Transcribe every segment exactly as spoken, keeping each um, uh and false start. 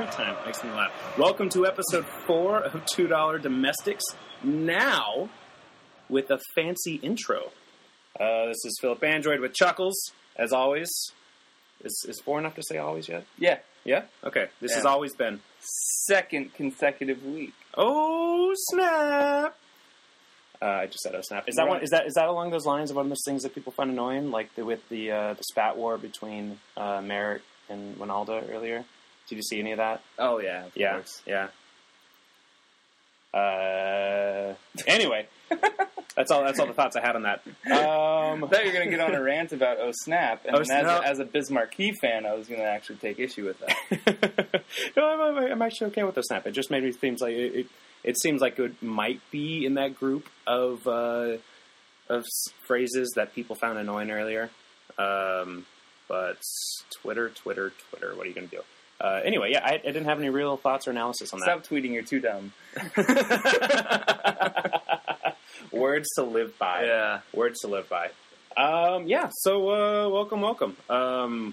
time. Makes me laugh. Welcome to episode four of two dollar Domestics. Now, with a fancy intro. Uh, this is Philip Android with Chuckles, as always. Is, is four enough to say always yet? Yeah. Yeah? Okay. This Yeah. has always been. Second consecutive week. Oh, snap! Uh, I just said oh, snap. Is that Right. one? Is that is that along those lines of one of those things that people find annoying, like the, with the uh, the spat war between uh, Merrick and Winalda earlier? Did you see any of that? Oh, yeah. Of Yeah, course. yeah. Uh, anyway, that's all. That's all the thoughts I had on that. Um, I thought you were going to get on a rant about Oh Snap, and Oh, then as, Snap. a, as a Bismarck Key fan, I was going to actually take issue with that. no, I'm, I'm, I'm actually okay with the snap. It just maybe seems like it. It, it seems like it might be in that group of uh, of s- phrases that people found annoying earlier. Um, but Twitter, Twitter, Twitter. What are you going to do? Uh, anyway, yeah, I, I didn't have any real thoughts or analysis on Stop tweeting, you're too dumb. that. Words to live by. Yeah. Words to live by. Um, yeah, so uh, welcome, welcome. Um,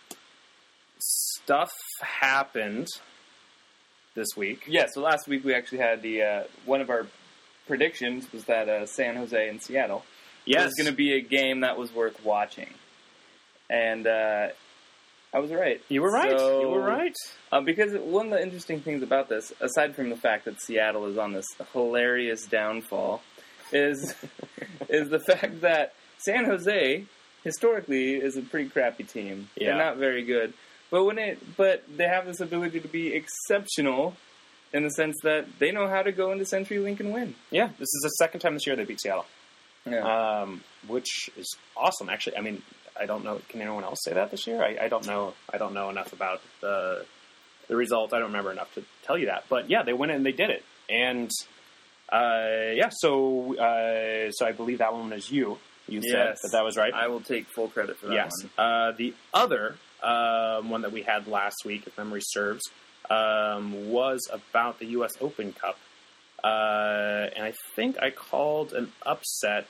stuff happened this week. Yeah, so last week we actually had the, uh, one of our predictions was that uh, San Jose and Seattle Yes. was going to be a game that was worth watching. And, uh... I was right. You were right. So, you were right. Uh, because one of the interesting things about this, aside from the fact that Seattle is on this hilarious downfall, is is the fact that San Jose historically is a pretty crappy team. Yeah. They're not very good, but when it but they have this ability to be exceptional in the sense that they know how to go into CenturyLink and win. Yeah, this is the second time this year they beat Seattle, Yeah. um, which is awesome. Actually, I mean, I don't know. Can anyone else say that this year? I, I don't know. I don't know enough about the the result. I don't remember enough to tell you that. But yeah, they went in and they did it. And uh, yeah, so uh, so I believe that one was you. You Yes. said that that was right. I will take full credit for that Yes. one. Uh, the other um, one that we had last week, if memory serves, um, was about the U S Open Cup. Uh, and I think I called an upset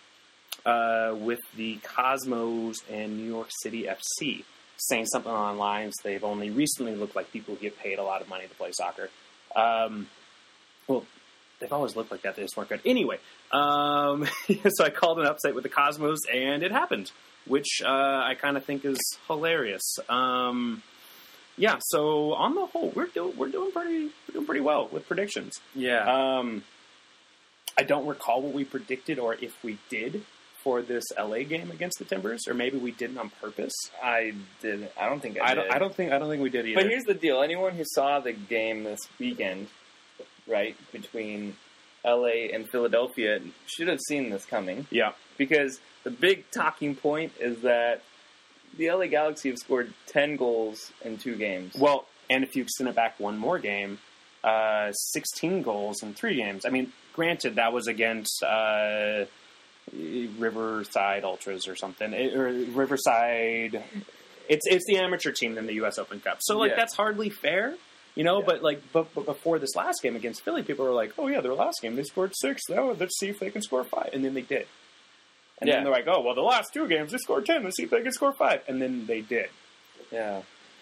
uh, with the Cosmos and New York City F C, saying something along the lines, they've only recently looked like people who get paid a lot of money to play soccer. Um, well, they've always looked like that. They just weren't good. Anyway, um, so I called an upset with the Cosmos, and it happened, which uh, I kind of think is hilarious. Um, yeah, so on the whole, we're doing we're doing pretty we're doing pretty well with predictions. Yeah. Um, I don't recall what we predicted, or if we did for this L A game against the Timbers, or maybe we didn't on purpose. I did. I don't think I, I did. don't. I don't think. I don't think we did either. But here's the deal: anyone who saw the game this weekend, right, between L A and Philadelphia, should have seen this coming. yeah. Because the big talking point is that the L A Galaxy have scored ten goals in two games. Well, and if you extend it back one more game, uh, sixteen goals in three games. I mean, granted, that was against uh, Riverside Ultras or something, it, or Riverside. It's it's the amateur team in the U S Open Cup, so like Yeah. that's hardly fair, you know. Yeah. But like, but, but before this last game against Philly, people were like, "Oh yeah, their last game they scored six. Now let's see if they can score five," and then they did. And Yeah. then they're like, "Oh well, the last two games they scored ten. Let's see if they can score five," and then they did. Yeah.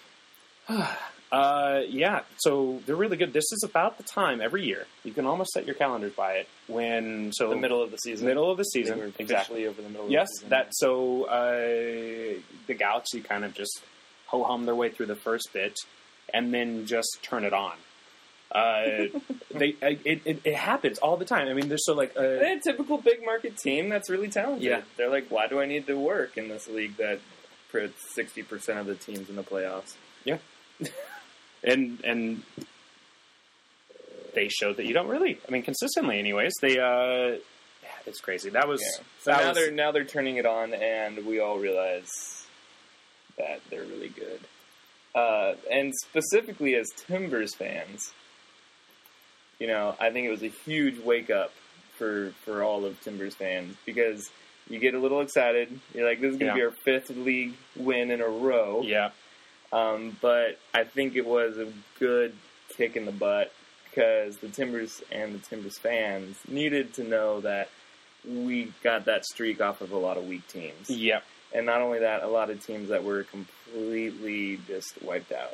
Uh, yeah, so they're really good. This is about the time every year. You can almost set your calendars by it. When so The middle of the season. middle of the I think season, we're exactly. officially over the middle Yes, of the season. that so uh, the Galaxy kind of just ho hum their way through the first bit, and then just turn it on. Uh, they I, it, it it happens all the time. I mean, there's so like uh, They're a typical big market team that's really talented. Yeah. They're like, why do I need to work in this league that puts sixty percent of the teams in the playoffs? yeah, and and they showed that you don't really. I mean, consistently, anyways. They uh, yeah, it's crazy. That was Yeah. So that now was, they're now they're turning it on, and we all realize that they're really good. Uh, and specifically as Timbers fans, you know, I think it was a huge wake up for for all of Timbers fans because you get a little excited. You're like, this is going to Yeah. be our fifth league win in a row. yeah. Um, but I think it was a good kick in the butt because the Timbers and the Timbers fans needed to know that we got that streak off of a lot of weak teams. Yep. And not only that, a lot of teams that were completely just wiped out.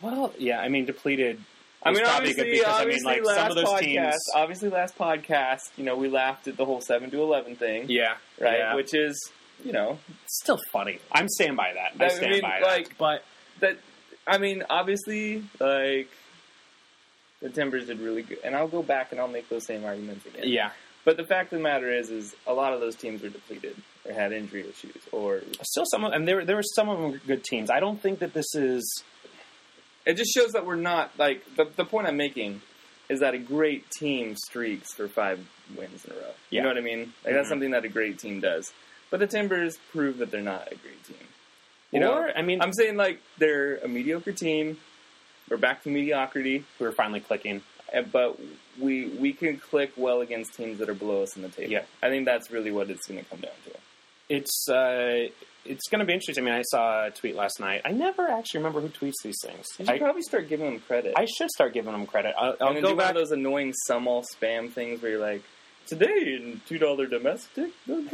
Well, yeah, I mean, depleted. I mean, probably obviously, good because, obviously, I mean, like, last some of those podcast, teams. obviously, last podcast, you know, we laughed at the whole seven to eleven thing, Yeah. right? Yeah. Which is, you know, It's still funny. I'm staying by that. I I stand mean, by like, that. But that. I mean, obviously, like, the Timbers did really good, and I'll go back and I'll make those same arguments again. yeah, But the fact of the matter is, is a lot of those teams were depleted or had injury issues, or still some of, and there there were some of them were good teams. I don't think that this is. it just shows that we're not like the the point I'm making is that a great team streaks for five wins in a row. You Yeah. know what I mean? Like that's Mhm. something that a great team does. But the Timbers prove that they're not a great team. You or know, I mean, I'm saying like they're a mediocre team. We're back to mediocrity, we were finally clicking. uh, but we we can click well against teams that are below us in the table. Yeah. I think that's really what it's going to come down to. It's uh, it's going to be interesting. I mean, I saw a tweet last night. I never actually remember who tweets these things. You should I, probably start giving them credit. I should start giving them credit. I'll, I'll and then go do one back. of those annoying some all spam things where you're like, today in two dollar domestic,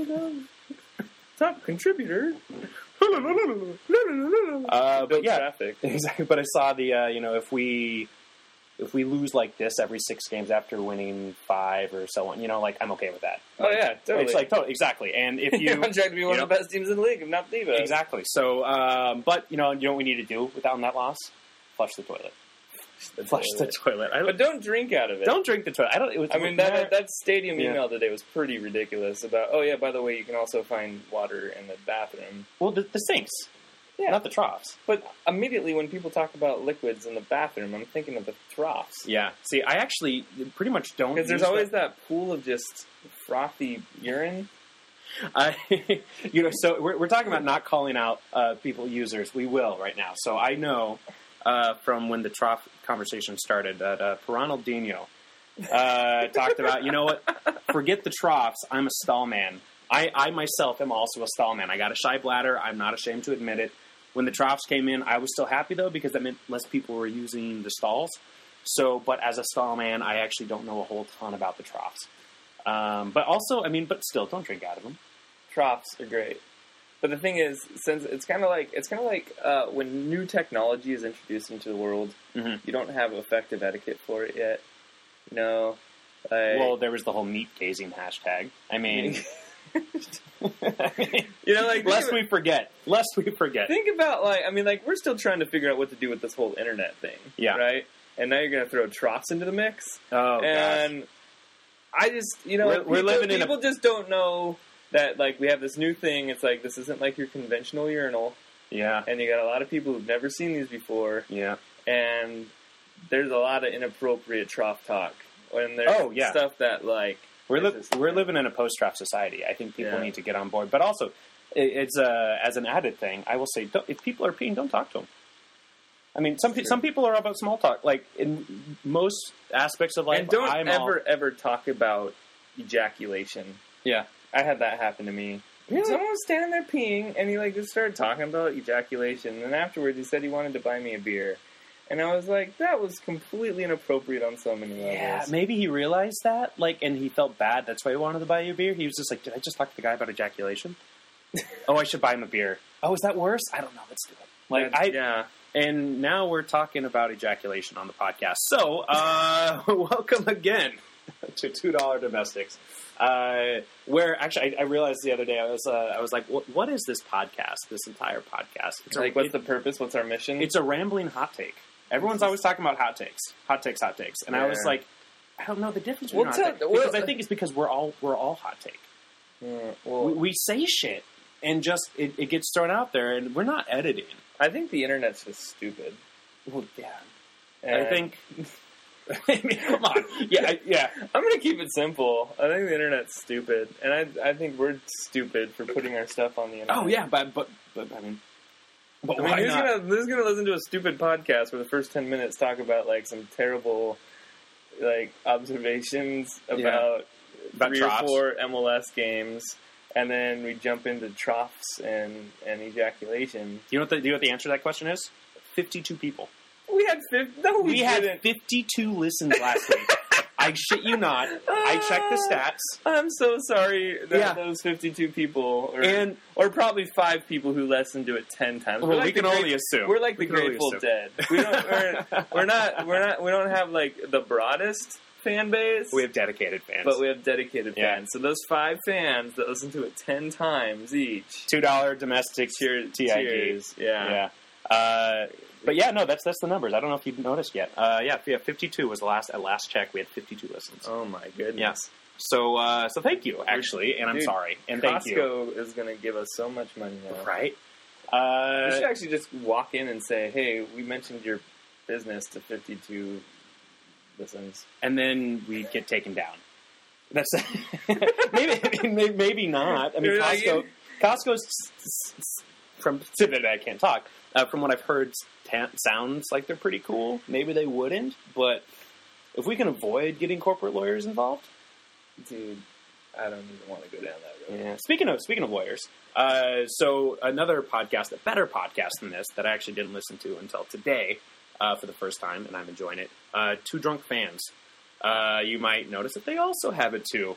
top contributor. Uh, but Build yeah, traffic. exactly. But I saw the uh, you know if we if we lose like this every six games after winning five or so on, you know, like I'm okay with that. Oh yeah, totally. It's like totally exactly. And if you You're on track to be one you of the best teams in the league, if not the best. exactly. So, um, but you know, you know what we need to do without that loss? Flush the toilet. Flush the toilet. I But don't drink out of it. don't drink the toilet. I don't. It was, I mean, that that stadium Yeah. email today was pretty ridiculous about, oh yeah, by the way, you can also find water in the bathroom. well, the, the sinks, Yeah. not the troughs. But immediately when people talk about liquids in the bathroom, I'm thinking of the troughs. Yeah. See, I actually pretty much don't. Because there's use always that. that pool of just frothy urine. I, you know, so we're, we're talking about not calling out uh, people users. We will right now. So I know uh, from when the trough conversation started that uh, Ronaldinho uh, talked about, you know what, forget the troughs. I'm a stall man. I, I myself am also a stall man. I got a shy bladder. I'm not ashamed to admit it. When the troughs came in, I was still happy, though, because that meant less people were using the stalls. So, but as a stall man, I actually don't know a whole ton about the troughs. Um, but also, I mean, but still, don't drink out of them. Troughs are great. But the thing is, since it's kind of like it's kind of like uh, when new technology is introduced into the world, Mm-hmm. you don't have effective etiquette for it yet. You know, like, Well, there was the whole meat gazing hashtag. I mean, you know, like lest think, we forget, lest we forget. think about like I mean, like we're still trying to figure out what to do with this whole internet thing, Yeah. right? And now you're going to throw troughs into the mix, Oh, gosh. and I just, you know, We're- people, we're living in a- people just don't know that like we have this new thing. It's like this isn't like your conventional urinal, Yeah, and you got a lot of people who've never seen these before, yeah. and there's a lot of inappropriate trough talk. When there's Oh, yeah. stuff that like We're is li- just- we're living in a post-draft society. I think people Yeah. need to get on board. But also, it, it's uh, as an added thing, I will say, don't, if people are peeing, don't talk to them. I mean, some pe- True. some people are about small talk. Like in most aspects of life, and don't I'm ever all, ever talk about ejaculation. yeah. I had that happen to me. Really? Someone was standing there peeing, and he like just started talking about ejaculation. And afterwards, he said he wanted to buy me a beer, and I was like, that was completely inappropriate on so many levels. Yeah, maybe he realized that, like, and he felt bad. That's why he wanted to buy you a beer. He was just like, "Did I just talk to the guy about ejaculation? Oh, I should buy him a beer. Oh, is that worse? I don't know. Let's do it." Like, That's- I yeah. and now we're talking about ejaculation on the podcast. So, uh, welcome again to Two Dollar Domestics. Uh, where actually, I, I realized the other day, I was, uh, I was like, what, "What is this podcast? This entire podcast? It's Like, a, what's it- the purpose? What's our mission? It's a rambling hot take. Everyone's always talking about hot takes, hot takes, hot takes, and I was Yeah. like, I don't know the difference Well, between hot tell- take because well- I think it's because we're all we're all hot take. Yeah, well, We, we say shit and just it, it gets thrown out there, and we're not editing. I think the internet's just stupid. Well, yeah, And I think. I mean, come on, yeah, I, yeah. I'm going to keep it simple. I think the internet's stupid, and I I think we're stupid for putting our stuff on the internet. Oh yeah, but but but I mean, but I mean, why who's not? gonna who's gonna listen to a stupid podcast where the first ten minutes talk about like some terrible like observations about About three troughs. or four M L S games, and then we jump into troughs and and ejaculation. You know what the, do you know what the answer to that question is? Fifty-two people. We had fifty. No, we, We had didn't. fifty-two listens last week. I shit you not. I checked the stats. I'm so sorry that Yeah. those fifty-two people, or, And- or probably five people who listened to it ten times. Well, We're like we the can Great- only assume. We're like We the can only Grateful assume. Dead. We don't. We're, we're not. We're not. We don't have like the broadest fan base. We have dedicated fans. but we have dedicated Yeah. fans. So those five fans that listen to it ten times each. two dollar domestic Cheers. T I Gs. Cheers. Yeah. Yeah. Uh, but yeah, no, that's that's the numbers. I don't know if you've noticed yet. Uh, yeah, yeah, fifty-two was the last at last check. We had fifty-two listens. Oh my goodness. Yeah. So uh, so thank you actually, and I'm Dude, sorry, and thank you. Costco is going to give us so much money now. Right. We Uh, should actually just walk in and say, "Hey, we mentioned your business to fifty-two listens." and then we get taken down. That's maybe maybe maybe not. I mean, You're like- Costco Costco's from I can't talk. Uh, from what I've heard, ta- sounds like they're pretty cool. Maybe they wouldn't, but if we can avoid getting corporate lawyers involved, Dude, I don't even want to go down that road. yeah. Speaking of speaking of lawyers, uh, so another podcast, a better podcast than this, that I actually didn't listen to until today uh, for the first time, and I'm enjoying it. Uh, Two Drunk Fans. Uh, you might notice that they also have it too.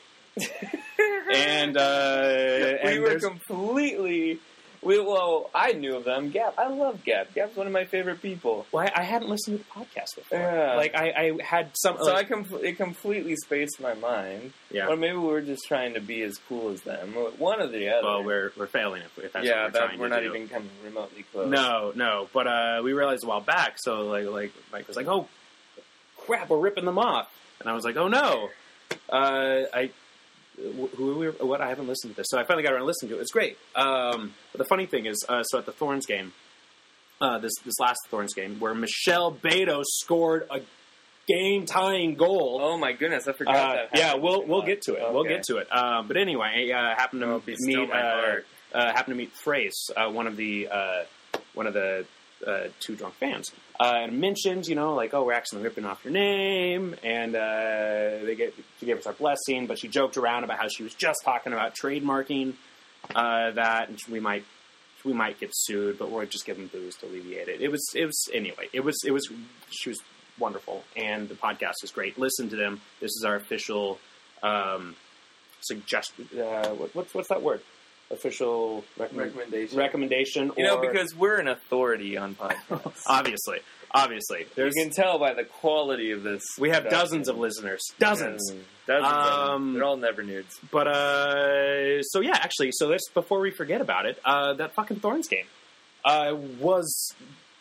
and uh, we and were there's- completely. We, well, I knew of them. Gab, I love Gab. Gab's one of my favorite people. well, I, I hadn't listened to the podcast before. Yeah. Like I, I had some. So I like, com- it completely spaced my mind. yeah. Or maybe we were just trying to be as cool as them. One or the other. Well, we're we're failing if, if that's yeah, what we're that, trying we're to not do. even coming remotely close. No, no. But uh, we realized a while back. So like, like Mike was like, "Oh, crap, we're ripping them off," and I was like, "Oh no." Uh, I who who we what I haven't listened to this, so I finally got around to listening to it. It's great. Um, but the funny thing is, uh, so at the Thorns game, uh, this this last Thorns game, where Michelle Beto scored a game tying goal. Oh my goodness, I forgot Uh, that. yeah, happened. we'll we'll get to it. We'll Okay. get to it. Uh, but anyway, I uh, happened to Oh, be still meet my uh, heart. uh, happened to meet Thrace, uh, one of the uh, one of the uh, Two Drunk Fans, uh, and mentioned, you know, like, oh, we're actually ripping off your name, and uh, they get she gave us our blessing, but she joked around about how she was just talking about trademarking uh, that, and we might we might get sued, but we're just giving booze to alleviate it. It was it was anyway. It was it was she was wonderful, and the podcast is great. Listen to them. This is our official um, suggestion. Uh, what, what's what's that word? Official recommend- Recommendation. recommendation. You know, or- because we're an authority on podcasts. obviously, obviously, You there's can tell by the quality of this. we have production. dozens of listeners, dozens. Dozens. Dozens of them. Um, They're all never nudes. But uh, so yeah, actually, so this before we forget about it, uh, that fucking Thorns game uh, was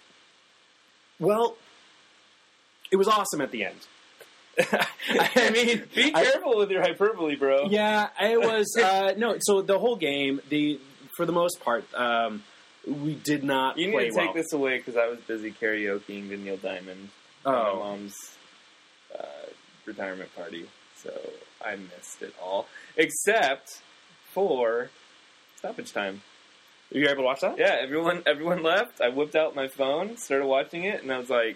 well, it was awesome at the end. I mean, Be I- careful with your hyperbole, bro. yeah, it was uh, no. So the whole game, the for the most part, um, we did not You need play to take well. this away because I was busy karaokeing to Neil Diamond at my Oh, mom's uh, retirement party, so I missed it all except for stoppage time. you were able to watch that? Yeah, everyone everyone left. I whipped out my phone, started watching it, and I was like,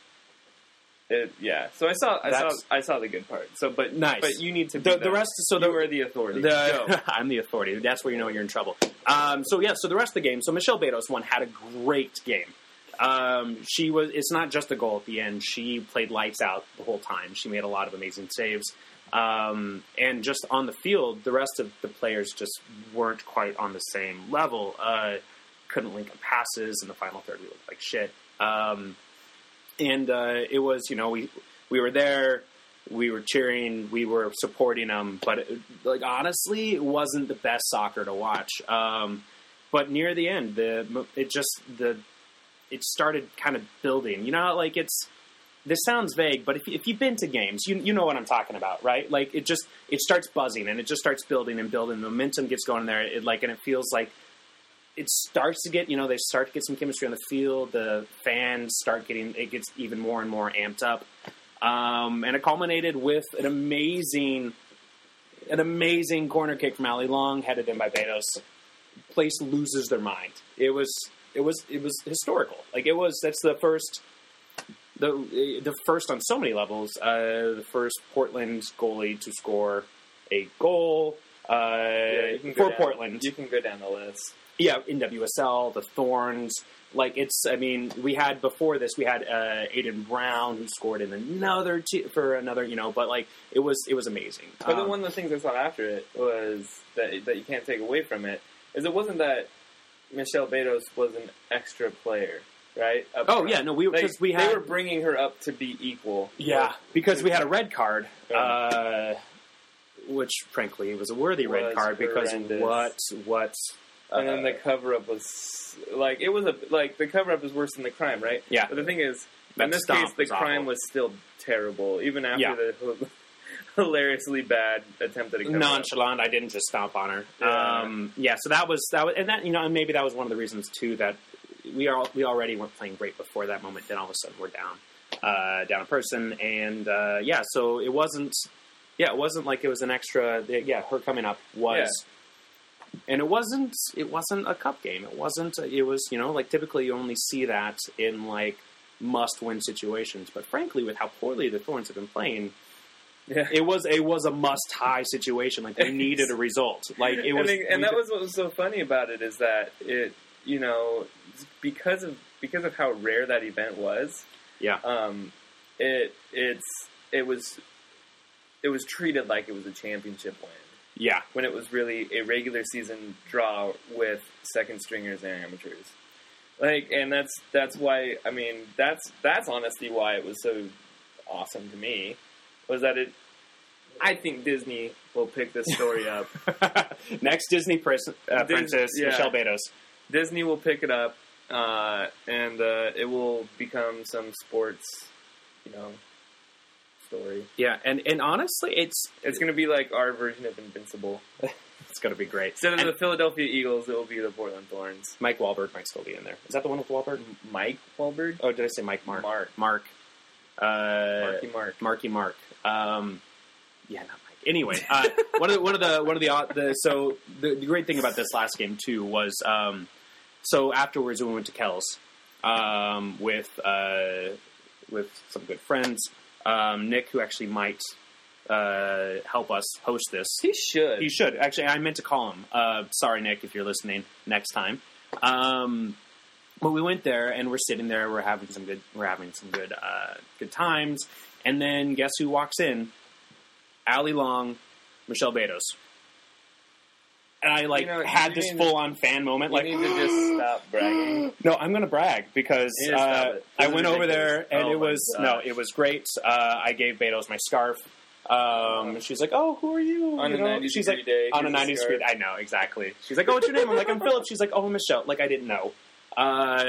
it, "Yeah." So I saw I That's- saw I saw the good part. So, but Nice. But you need to be The, the the- rest, so you the, are the authority. The, Go. I'm the authority. That's where you know you're in trouble. Um, so yeah, so the rest of the game. So Michelle Betos one had a great game. Um, she was. It's not just a goal at the end. She played lights out the whole time. She made a lot of amazing saves. Um, and just on the field, the rest of the players just weren't quite on the same level. Uh, couldn't link up passes. In the final third, we looked like shit. Um, and uh, it was, you know, we we were there. We were cheering, we were supporting them, but it, like honestly, it wasn't the best soccer to watch. Um, but near the end, the it just the it started kind of building. You know, like it's this sounds vague, but if, if you've been to games, you you know what I'm talking about, right? Like it just it starts buzzing and it just starts building and building. The momentum gets going there, it, like and it feels like it starts to get, you know, they start to get some chemistry on the field. The fans start getting it gets even more and more amped up. Um, and it culminated with an amazing, an amazing corner kick from Ali Long, headed in by Betos. Place loses their mind. It was, it was, it was historical. Like it was. That's the first, the the first on so many levels. Uh, the first Portland goalie to score a goal uh, Yeah, you can go for down- Portland. You can go down the list. Yeah, N W S L, the Thorns. Like, it's, I mean, we had, before this, we had uh, Aiden Brown, who scored in another, te- for another, you know, but, like, it was it was amazing. But then Um, one of the things I saw after it was that that you can't take away from it is it wasn't that Michelle Betos was an extra player, right? Up Oh, front. yeah, no, we, Like, because we had... they were bringing her up to be equal. Yeah, with- because we had a red card, Yeah. uh, which, frankly, was a worthy red Was card, because horrendous. what, what... and then uh, the cover up was like it was a like the cover up is worse than the crime, right? Yeah. But the thing is, That in this stomp case, the was crime awful. was still terrible, even after Yeah. the hilariously bad attempt at a cover up. nonchalant. I didn't just stomp on her. Yeah. Um, yeah, so that was that was, and that you know, and maybe that was one of the reasons too that we are we already weren't playing great before that moment. Then all of a sudden we're down, uh, down a person, and uh, yeah, so it wasn't. Yeah, it wasn't like it was an extra. Yeah, her coming up was, and it wasn't. It wasn't a cup game. It wasn't. It was you know like typically you only see that in like must-win situations. But frankly, with how poorly the Thorns have been playing. Yeah. It was it was a must tie situation. Like they needed a result. Like it was, and, they- and we that did- was what was so funny about it is that it, you know, because of because of how rare that event was. Yeah. Um, it it's it was it was treated like it was a championship win yeah. when it was really a regular season draw with second stringers and amateurs. Like, and that's that's why I mean that's that's honestly why it was so awesome to me. Was that it? I think Disney will pick this story up. Next Disney pris- uh, Dis- princess yeah. Michelle Betos. Disney will pick it up, uh, and uh, it will become some sports, you know, story. Yeah, and, and honestly, it's It's going to be like our version of Invincible. it's going to be great. Instead of And the Philadelphia Eagles, it will be the Portland Thorns. Mike Wahlberg might still be in there. Is that the one with Wahlberg? Mike Wahlberg? Oh, did I say Mike? Mark. Mark. Mark. Uh, Marky Mark. Marky Mark. Um, yeah, not Mike. Anyway, uh, one of the one of the one of the, uh, the so the, the great thing about this last game too was um, so afterwards we went to Kells um, with uh, with some good friends. Um, Nick, who actually might uh, help us host this. He should. He should. Actually, I meant to call him. Uh, sorry, Nick, if you're listening next time. Um, but we went there, and we're sitting there. We're having some good. We're having some good, uh, good times. And then, guess who walks in? Allie Long, Michelle Betos. And I like You know, had you this need- full on fan moment. You Like, need to just stop bragging. no, I'm going to brag because You need to stop uh, it. I This is went over there ridiculous. and Oh it my was no, gosh. it was great. Uh, I gave Betos my scarf. Um, she's like, "Oh, who are you?" On you a know? ninety she's degree like, day, on a here's a ninety scarf. degree. I know exactly. She's like, "Oh, what's your name?" I'm like, "I'm Philip." She's like, "Oh, Michelle." Like I didn't know. Uh,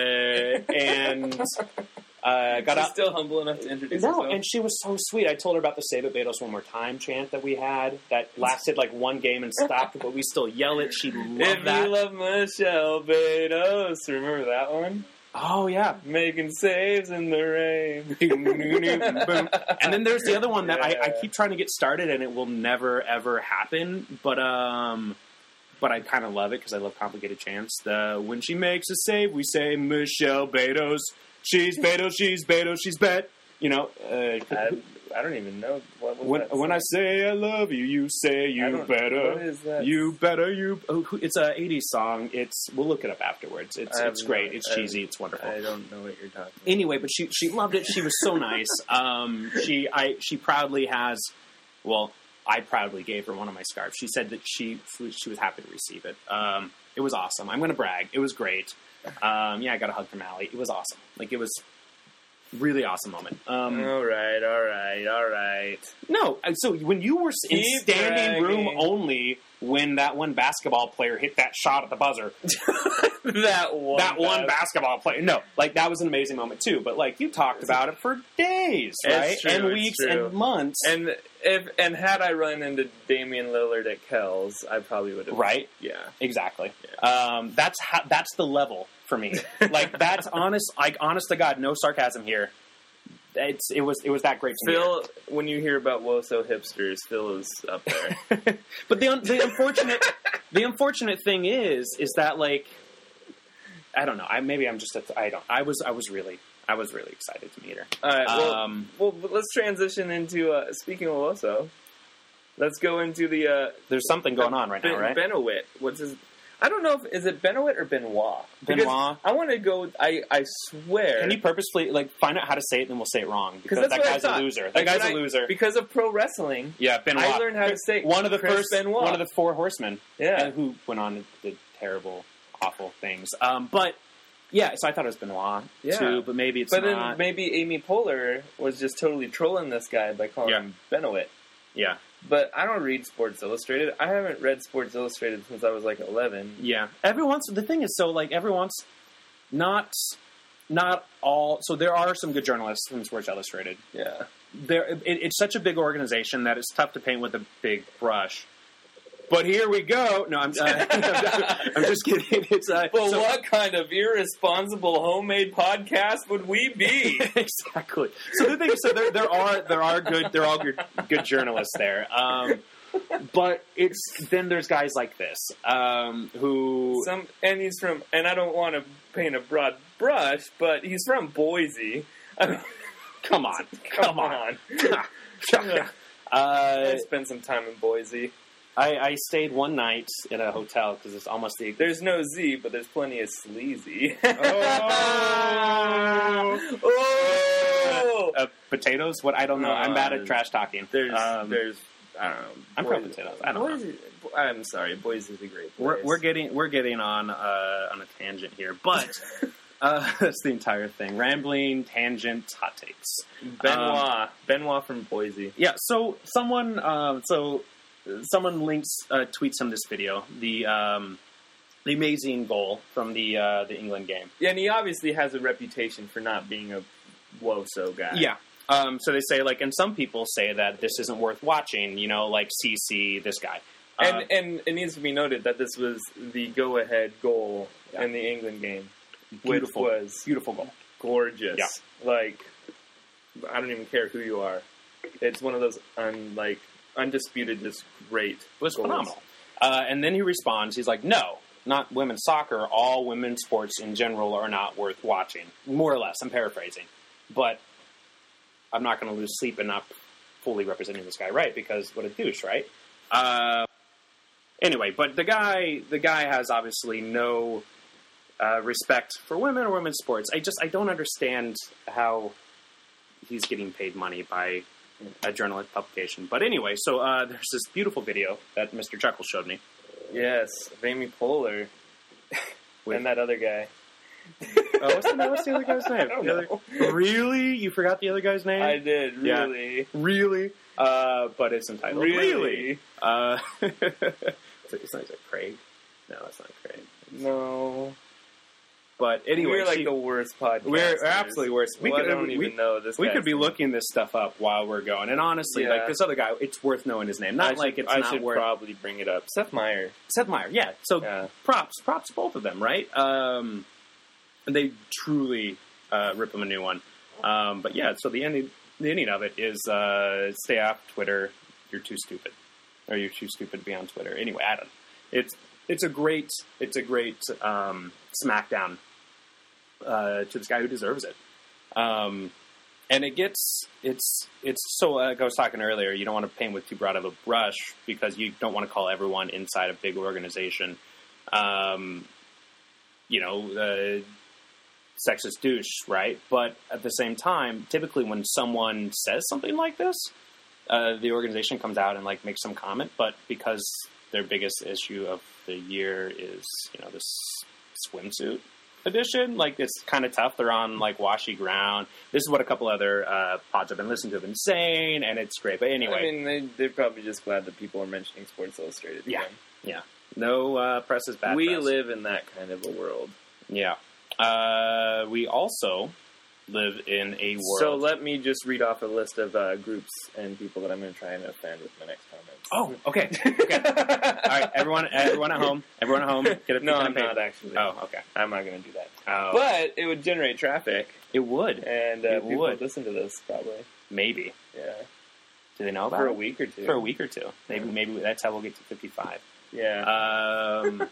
and uh, got She's up. still humble enough to introduce No, herself. and she was so sweet. I told her about the "Save It Betos One More Time" chant that we had that lasted like one game and stopped, but we still yell it. She loved if that. you love Michelle Betos, remember that one? Oh yeah. Making saves in the rain. Boom. And then there's the other one that I, I Yeah. keep trying to get started, and it will never ever happen. But um, but I kind of love it because I love complicated chants. The when she makes a save, we say Michelle Betos. She's Betos. She's Betos. She's Bet. You know. Uh, I, I don't even know what was when that when I song? say I love you, you say I you don't- better. What is that? You better. You. Oh, who- it's a eighties song. It's we'll look it up afterwards. It's I have it's great. no- it's I- cheesy. It's wonderful. I don't know what you're talking about. Anyway, but she she loved it. She was so nice. Um, she I she proudly has. Well, I proudly gave her one of my scarves. She said that she she was happy to receive it. Um, it was awesome. I'm going to brag. It was great. Um, yeah, I got a hug from Allie. It was awesome. Like it was really awesome moment. Um, all right, all right, all right. no, uh, so when you were in Keep standing room bragging. only when that one basketball player hit that shot at the buzzer. that one. that one bas- basketball player. No, like that was an amazing moment too. But like you talked about it for days, It's right? true, and it's weeks true. and months, And if and had I run into Damian Lillard at Kells, I probably would have. right? Yeah. Exactly. Um, that's how, that's the level for me. Like that's honest. Like honest to God, no sarcasm here. It's it was it was that great to me. Phil, when you hear about Woso hipsters, Phil is up there. But the the unfortunate the unfortunate thing is is that like I don't know. I maybe I'm just a, I don't. I was I was really I was really excited to meet her. All right. Well, Um, well, but let's transition into uh, speaking of Woso. Let's go into the. Uh, There's something going on right ben, now, right? Benoit. What's his? I don't know if is it Benoit or Benoit. Because Benoit. I want to go. I I swear. Can you purposefully like find out how to say it, and then we'll say it wrong because that's that what I guy's a thought. loser. That Like, guy's when a I- loser. Because of pro wrestling. Yeah, Benoit. I learned how to say one of the Chris first, Benoit. one of the four horsemen. Yeah. and who went on and did terrible, awful things. Um, but yeah, so I thought it was Benoit Yeah. too, but maybe it's But not. then maybe Amy Poehler was just totally trolling this guy by calling Yeah. him Benoit. yeah, But I don't read Sports Illustrated. I haven't read Sports Illustrated since I was like eleven. yeah. Every once, the thing is, so like every once, not, not all. So there are some good journalists from Sports Illustrated. Yeah. There, it, it's such a big organization that it's tough to paint with a big brush. But here we go. No, I'm, uh, I'm just kidding. It's uh, But so- what kind of irresponsible homemade podcast would we be? exactly. So the thing is, so there, there are there are good there are good, good journalists there. Um, but it's then there's guys like this um, who Some and he's from and I don't want to paint a broad brush, but he's from Boise. I mean, come on, come on. uh, I spent some time in Boise. I, I stayed one night in a hotel because it's almost the There's no Z, but there's plenty of sleazy. Oh. Oh! uh, potatoes. What I don't know. I'm bad at trash talking. There's, Um, there's, I don't know. I'm pro Boise- potatoes. I don't know. Boise, I'm sorry. Boise's a great place. We're, we're getting we're getting on uh, on a tangent here, but uh, that's the entire thing. Rambling, tangent, hot takes. Benoit. Benoit from Boise. Yeah. So someone um, so someone links uh, tweets him this video, the um, the amazing goal from the uh, the England game. Yeah, and he obviously has a reputation for not being a whoa-so guy. Yeah. Um, so they say like, and some people say that this isn't worth watching. You know, like C C, this guy. And Uh, and it needs to be noted that this was the go-ahead goal Yeah. in the England game, Beautiful. which was beautiful goal. gorgeous. Yeah. Like, I don't even care who you are. It's one of those un, like undisputed, just great. It was goals. phenomenal. Uh, and then he responds, he's like, no, not women's soccer. All women's sports in general are not worth watching. More or less. I'm paraphrasing. But I'm not going to lose sleep in not fully representing this guy right, because what a douche, right? Uh, anyway, but the guy, the guy has obviously no uh, respect for women or women's sports. I just, I don't understand how he's getting paid money by a journalist publication. But anyway, so uh, there's this beautiful video that Mister Chuckle showed me. Yes, of Amy Poehler With- and that other guy. Oh, what's, the, what's the other guy's name? I don't The other- know. Really? You forgot the other guy's name? I did Yeah. really, Really? Uh, but it's entitled really. Really. Uh, it's not like Craig. No, it's not Craig. No. But anyway, we're like she- the worst podcast. we're absolutely worse. We We could don't we, even know this. we guy's could be name. looking this stuff up while we're going. And honestly, Yeah. like this other guy, it's worth knowing his name. Not I should, like it's I not should worth. probably bring it up. Seth Meyer. Seth Meyer, yeah. So Yeah. props, props, to both of them, right? Um, and they truly uh, rip him a new one. Um, but yeah, so the ending, the ending of it is uh, stay off Twitter. You're too stupid, or you're too stupid to be on Twitter. Anyway, I don't. It's it's a great it's a great um, smackdown uh, to this guy who deserves it. Um, and it gets it's it's so like I was talking earlier. You don't want to paint with too broad of a brush because you don't want to call everyone inside a big organization, um, you know, uh, sexist douche, right? But at the same time, typically when someone says something like this, uh, the organization comes out and like makes some comment. But because their biggest issue of the year is you know this swimsuit edition, like it's kind of tough. They're on like washy ground. This is what a couple other uh, pods I've been listening to have been saying, and it's great. But anyway, I mean, they, they're probably just glad that people are mentioning Sports Illustrated. Yeah. again. yeah, no uh, press is bad. We press. live in that kind of a world. Yeah, uh, we also live in a world. So let me just read off a list of uh, groups and people that I'm going to try and offend with my next comments. Oh, okay. Okay. All right, everyone, everyone at home, everyone at home, get a No, pen I'm and paper. not actually. Oh, okay. I'm not going to do that. Oh, But it would generate traffic, it would and uh, It people would. would listen to this probably. maybe. Yeah, Do they know about for a it? week or two. For a week or two. Maybe. Maybe that's how we'll get to fifty-five. Yeah. Um,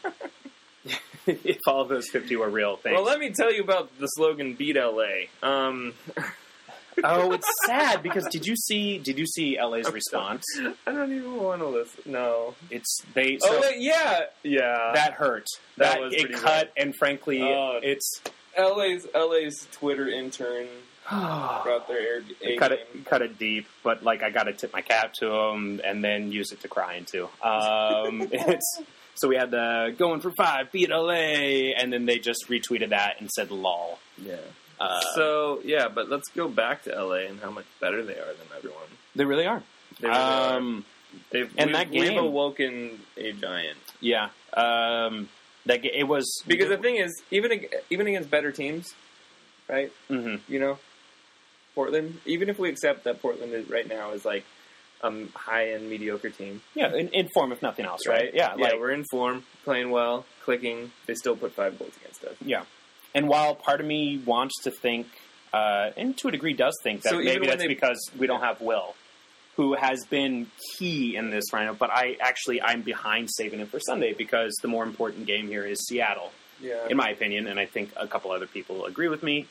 if all of those fifty were real, thanks. Well, let me tell you about the slogan "Beat L A." Um, Oh, it's sad because did you see? Did you see L A's response? I don't even want to listen. No, it's they. So oh wait, yeah, yeah. That hurt. That That, was it pretty cut, bad. and frankly, Oh. it's L A's L A's Twitter intern brought their air. A cut it game. cut it deep. But like, I got to tip my cap to him and then use it to cry into. Um, it's so we had the going for five, beat L A, and then they just retweeted that and said lol. Yeah. Uh, So yeah, but let's go back to L A and how much better they are than everyone. they really are. They really are. Um, They've, and we've, that game- we've awoken a giant. yeah. Um, that ga- it was Because the thing is, even ag- even against better teams, right? hmm You know, Portland. Even if we accept that Portland is, right now is like a um, high end mediocre team, yeah, in, in form if nothing else, right? right? Yeah, yeah, like we're in form, playing well, clicking. They still put five goals against us. yeah. And while part of me wants to think, uh, and to a degree does think that So even maybe when that's they- because we don't have Will, who has been key in this lineup, but I actually I'm behind saving him for Sunday because the more important game here is Seattle, Yeah, in my opinion, and I think a couple other people agree with me,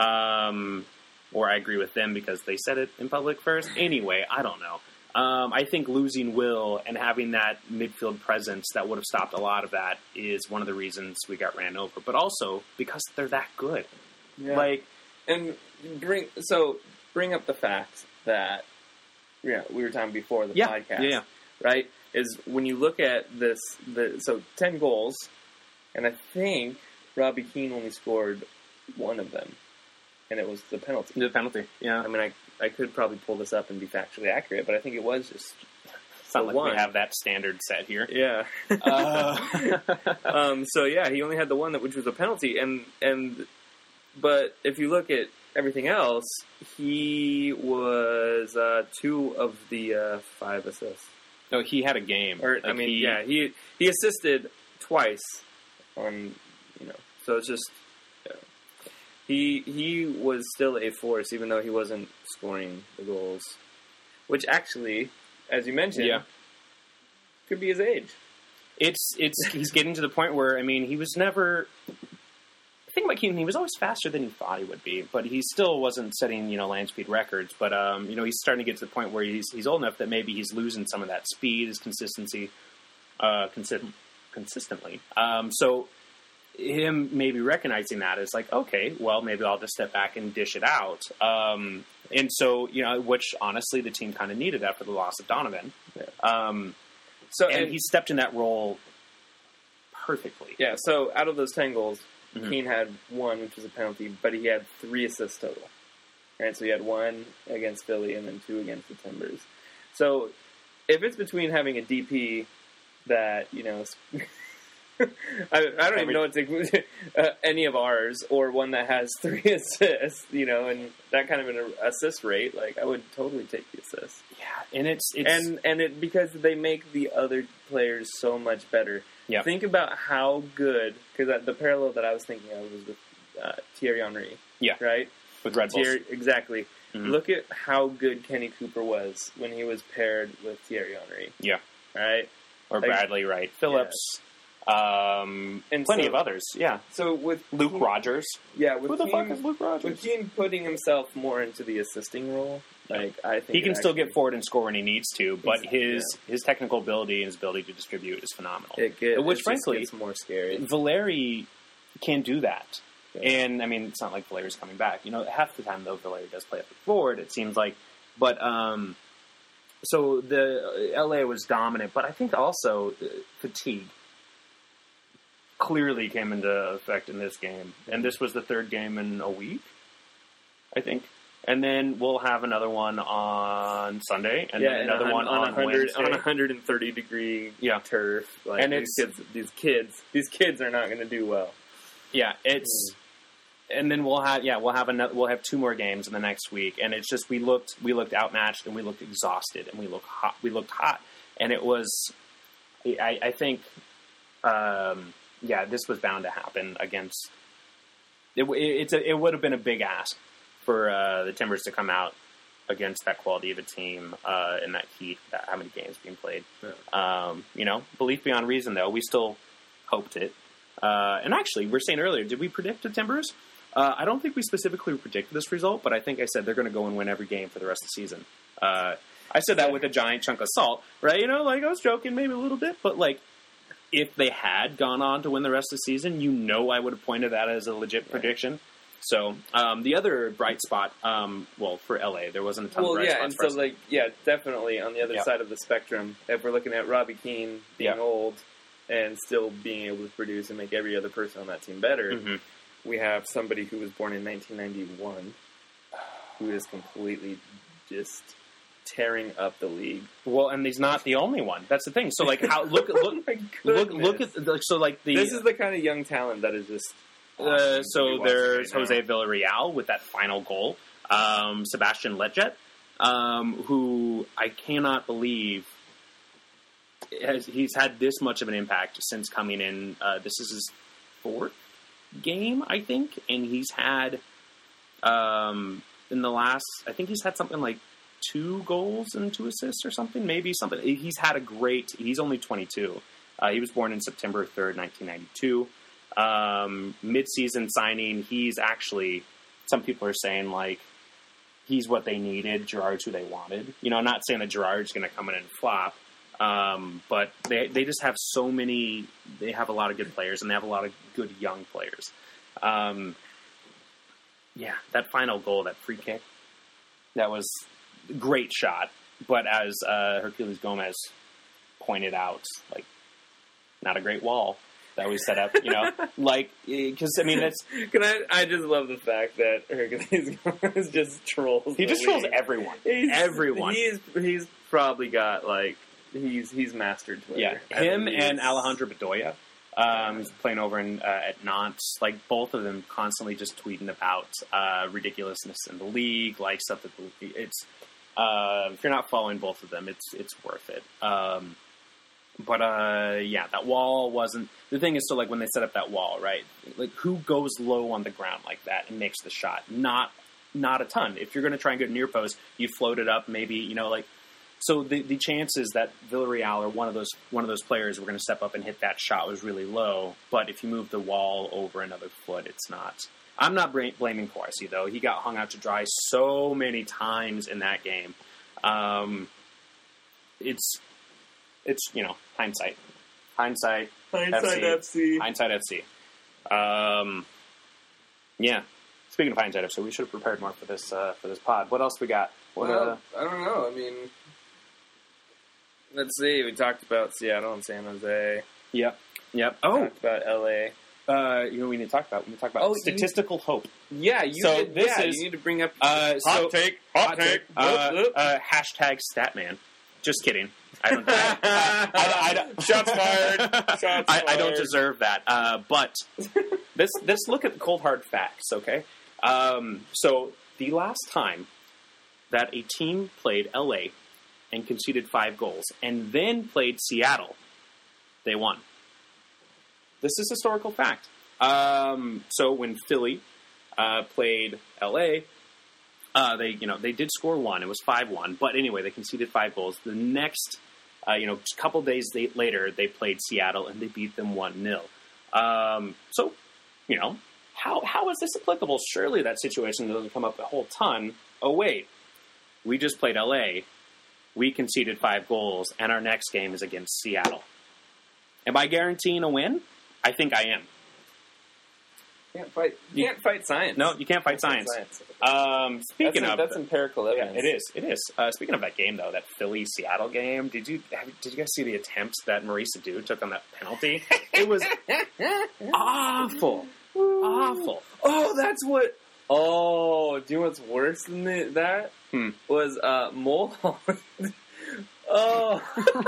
um, or I agree with them because they said it in public first. Anyway, I don't know. Um, I think losing Will and having that midfield presence that would have stopped a lot of that is one of the reasons we got ran over, but also because they're that good. yeah. Like, and bring so bring up the fact that yeah we were talking before the Yeah, podcast, yeah, yeah. right? Is when you look at this, the so ten goals, and I think Robbie Keane only scored one of them, and it was the penalty. the penalty, yeah. I mean, I I could probably pull this up and be factually accurate, but I think it was just It's not the like one. we have that standard set here. yeah. Uh, um, so yeah, he only had the one that which was a penalty, and and but if you look at everything else, he was uh, two of the uh, five assists. no, he had a game. Or Like, I mean, he- yeah, he he assisted twice on you know, so it's just yeah. he he was still a force even though he wasn't scoring the goals, which actually, as you mentioned, Yeah. could be his age. It's it's he's getting to the point where I mean he was never. The thing about Keaton, he was always faster than he thought he would be, but he still wasn't setting you know land speed records. But um, you know he's starting to get to the point where he's he's old enough that maybe he's losing some of that speed, his consistency, uh, consi- consistently. Um, so him maybe recognizing that is like okay, well maybe I'll just step back and dish it out. Um, and so you know, which honestly the team kind of needed after the loss of Donovan. Yeah. Um, So and, and he stepped in that role perfectly. yeah, so out of those ten goals, Mhm. Keane had one, which was a penalty, but he had three assists total. Right, so he had one against Philly and then two against the Timbers. So if it's between having a D P that you know, I, I don't even know what to uh, any of ours, or one that has three assists, you know, and that kind of an assist rate, like I would totally take the assist. Yeah, and it's, it's And and it because they make the other players so much better. Yeah. Think about how good, because the parallel that I was thinking of was with uh, Thierry Henry. Yeah. Right? with Red Bulls. Thierry, exactly. Mhm. Look at how good Kenny Cooper was when he was paired with Thierry Henry. Yeah, Right? or Like- Bradley Wright Phillips, um, And plenty so- of others. Yeah, So with Luke Keane- Rogers. Yeah, with Who the Keane, fuck is Luke Rogers? with Keane putting himself more into the assisting role, like I think He can it still actually- get forward and score when he needs to, but Exactly, his his technical ability and his ability to distribute is phenomenal. It get, Which, it just frankly, gets more scary. Valeri can do that. Yeah. And, I mean, it's not like Valeri's coming back. You know, half the time, though, Valeri does play up forward, it seems like. But, um, so the L A was dominant, but I think also uh, fatigue clearly came into effect in this game. And this was the third game in a week, I think. And then we'll have another one on Sunday, and yeah, then and another on, one on, on, a hundred Wednesday. on a hundred and thirty degree Yeah. turf. Like, And these it's- kids, these kids, these kids are not going to do well. Yeah, it's, and then we'll have yeah we'll have another we'll have two more games in the next week, and it's just we looked we looked outmatched and we looked exhausted and we looked hot we looked hot, and it was, I, I think, um, yeah, this was bound to happen against. It it's a, it would have been a big ask for uh, the Timbers to come out against that quality of a team uh, in that heat. That how many games being played? Yeah. Um, you know, belief beyond reason. Though we still hoped it. Uh, and actually, we were saying earlier, did we predict the Timbers? Uh, I don't think we specifically predicted this result, but I think I said they're going to go and win every game for the rest of the season. Uh, I said that with a giant chunk of salt, right? You know, like I was joking maybe a little bit, but like if they had gone on to win the rest of the season, you know I would have pointed that as a legit yeah. prediction. So um, the other bright spot, um, well, for L A, there wasn't a ton well, of bright yeah, spots. and for so us. like yeah, definitely on the other yeah. side of the spectrum, if we're looking at Robbie Keane being yeah. old and still being able to produce and make every other person on that team better, mm-hmm. we have somebody who was born in nineteen ninety-one who is completely just tearing up the league. Well, and he's not the only one. That's the thing. So like, how look look oh look look at like, so like the this is the kind of young talent that is just. Uh, so there's right Jose Villarreal with that final goal. Um, Sebastian Leggett, um, who I cannot believe has, he's had this much of an impact since coming in. Uh, this is his fourth game, I think, and he's had um, in the last. I think he's had something like two goals and two assists or something. Maybe something. He's had a great. He's only twenty-two. Uh, he was born in September third, nineteen ninety-two. Um, mid-season signing, he's actually, some people are saying, like, he's what they needed, Gerrard's who they wanted. You know, I'm not saying that Gerrard's going to come in and flop, um, but they they just have so many, they have a lot of good players, and they have a lot of good young players. Um, yeah, that final goal, that free kick, that was a great shot, but as uh, Herculez Gomez pointed out, like, not a great wall that we set up, you know, like, because, I mean, it's... Can I, I just love the fact that Herculez Gomez just trolls He just league. trolls everyone. He's, everyone. He's, he's probably got, like, he's he's mastered Twitter. Yeah, him I mean, and Alejandro Bedoya, um, who's playing over in, uh, at Nantes, like, both of them constantly just tweeting about uh, ridiculousness in the league, like, stuff that the, it's... Uh, if you're not following both of them, it's it's worth it. Um... But, uh, yeah, that wall wasn't... The thing is, so, like, when they set up that wall, right? Like, who goes low on the ground like that and makes the shot? Not not a ton. If you're going to try and get near post, you float it up, maybe, you know, like... So the the chances that Villarreal or one of those one of those players were going to step up and hit that shot was really low. But if you move the wall over another foot, it's not... I'm not blaming Kouassi, though. He got hung out to dry so many times in that game. Um, it's... It's, you know, hindsight. Hindsight. Hindsight F C. F C. Hindsight F C. Um, yeah. Speaking of hindsight F C, we should have prepared more for this uh, for this pod. What else we got? What, well, uh, I don't know. I mean, let's see. We talked about Seattle and San Jose. Yep. Yep. We Oh, talked about L A. uh, you know what we need to talk about? We need to talk about Oh, statistical you, hope. Yeah, you So did, this yeah, is- you need to bring up Uh, hot so, take. Hot, take. Uh, Whoop, whoop. uh, hashtag Statman. Just kidding. I don't. I, I, I, I don't Shots fired. Shots I, I don't fired. deserve that. Uh, but this this look at the cold hard facts, okay? Um, so the last time that a team played L A and conceded five goals and then played Seattle, they won. This is historical fact. Um, so when Philly uh, played L A, uh, they you know they did score one. It was five one. But anyway, they conceded five goals. The next Uh, you know, a couple days later, they played Seattle, and they beat them one nil. Um, so, you know, how how is this applicable? Surely that situation doesn't come up a whole ton. Oh, wait. We just played L A. We conceded five goals, and our next game is against Seattle. Am I guaranteeing a win? I think I am. Can't fight. You can't fight science. No, you can't fight Can't science. fight Um, speaking that's, of... that's empirical Yeah, evidence. it is. It is. Uh, speaking of that game, though, that Philly-Seattle game, did you have, did you guys see the attempts that Maurice Adu took on that penalty? It was awful. Awful. Oh, that's what... Oh, do you know what's worse than the, that? Hmm. Was uh, Mulholland. Oh.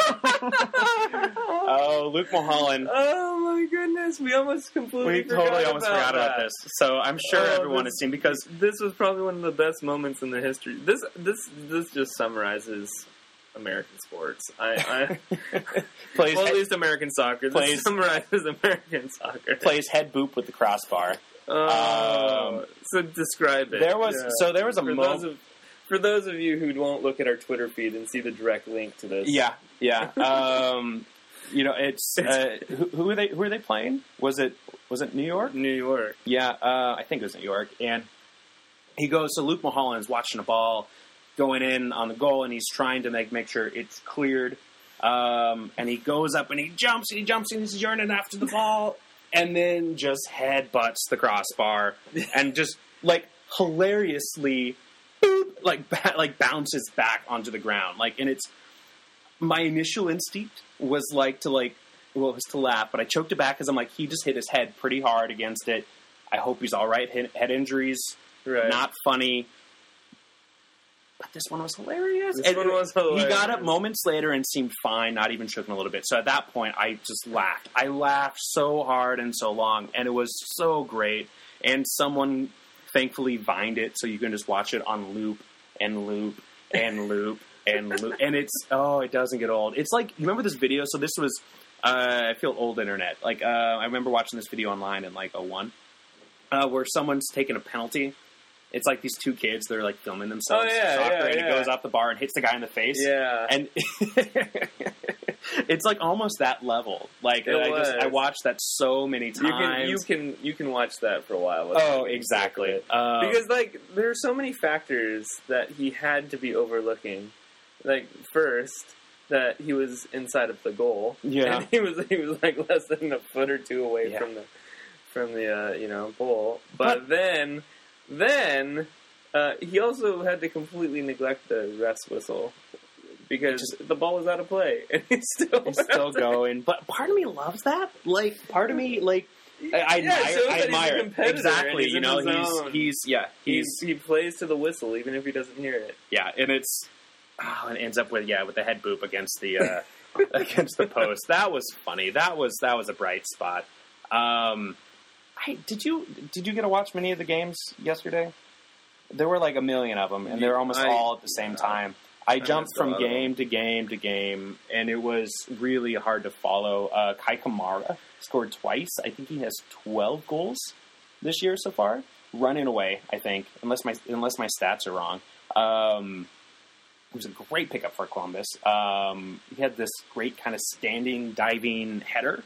Oh, Luke Mulholland. Oh, my goodness. We almost completely We forgot totally almost about forgot that. about this. So I'm sure Oh, everyone this- has seen, because... This was probably one of the best moments in the history. This this this just summarizes American sports. I, I plays, well, at head, least American soccer. This plays- summarizes American soccer. plays head boop with the crossbar. Oh, Um, so describe it. There was... Yeah. So there was a for moment... those of for those of you who won't look at our Twitter feed and see the direct link to this. Yeah, yeah. Um, you know, it's uh, who, who are they? Who are they playing? Was it was it New York? New York. Yeah, uh, I think it was New York. And he goes, so Luke Mulholland's watching a ball going in on the goal, and he's trying to make make sure it's cleared. Um, and he goes up and he jumps and he jumps and he's yearning after the ball, and then just headbutts the crossbar and just like hilariously, boop, like ba- like bounces back onto the ground. Like, and it's my initial instinct was like to like well, was to laugh, but I choked it back because I'm like, he just hit his head pretty hard against it. I hope he's all right. Head injuries, right. Not funny. But this one was hilarious. This and one was hilarious. He got up moments later and seemed fine, not even shaking a little bit. So at that point, I just laughed. I laughed so hard and so long, and it was so great. And someone thankfully vined it, so you can just watch it on loop and loop and loop and loop. And it's, oh, it doesn't get old. It's like, you remember this video? So this was, uh, I feel old internet. Like, uh, I remember watching this video online in like oh one, uh, where someone's taking a penalty. It's like these two kids, they're like filming themselves oh, yeah, soccer, yeah, and yeah. he goes off the bar and hits the guy in the face. Yeah. And it's like almost that level. Like, It I was. just I watched that so many times. You can you can you can watch that for a while. Oh, exactly. Um, Because like there are so many factors that he had to be overlooking. Like first, that he was inside of the goal. Yeah. And he was he was like less than a foot or two away Yeah. from the from the uh, you know goal. But, But- then then uh, he also had to completely neglect the ref's whistle because Just- the ball was out of play and he's still He's still going. But part of me loves that. Like, part of me, like, I, I Yeah, it admire, shows I that he's a admire it. competitor and Exactly. he's You in know, his he's, zone. he's, yeah, he's, He's, he plays to the whistle even if he doesn't hear it. yeah, and it's, oh, and it ends up with, yeah, with the head boop against the, uh, against the post. That was funny. That was, that was a bright spot. Um, I, did you, did you get to watch many of the games yesterday? There were like a million of them, and they were almost I- all at the same time. I jumped missed a from lot of game to game to game, and it was really hard to follow. Uh, Kai Kamara scored twice. I think he has twelve goals this year so far, running away. I think, unless my unless my stats are wrong. Um, it was a great pickup for Columbus. Um, he had this great kind of standing, diving header